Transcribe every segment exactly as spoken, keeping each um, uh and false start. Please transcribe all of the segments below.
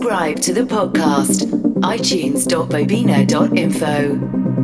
subscribe to the podcast. i tunes dot bobina dot info.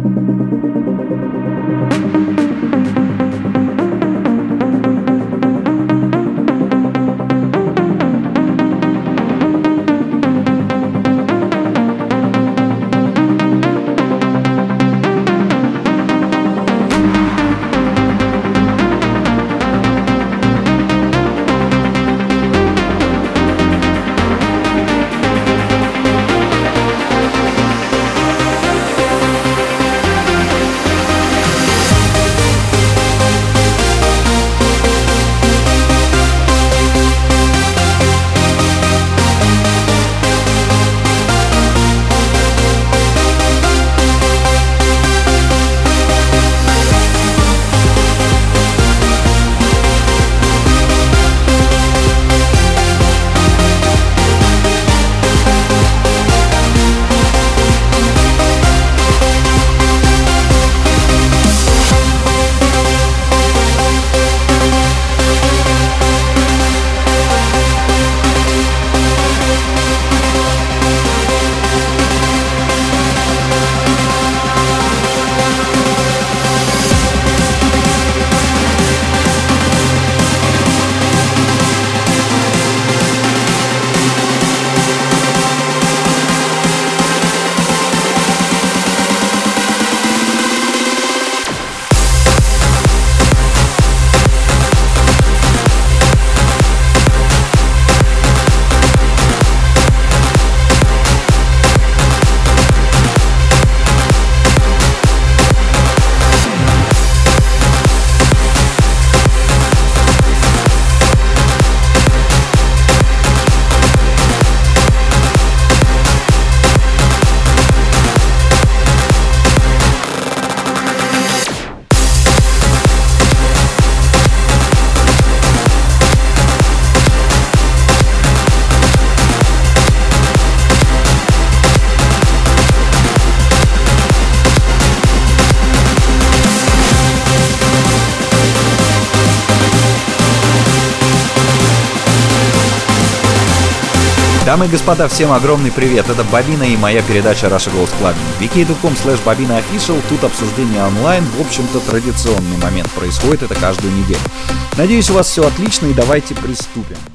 Дамы и господа, всем огромный привет! Это Бобина и моя передача Russia Goes Clubbing. ви кей точка ком слэш бобина офишиал. Тут обсуждение онлайн. В общем-то, традиционный момент. Происходит это каждую неделю. Надеюсь, у вас все отлично, и давайте приступим.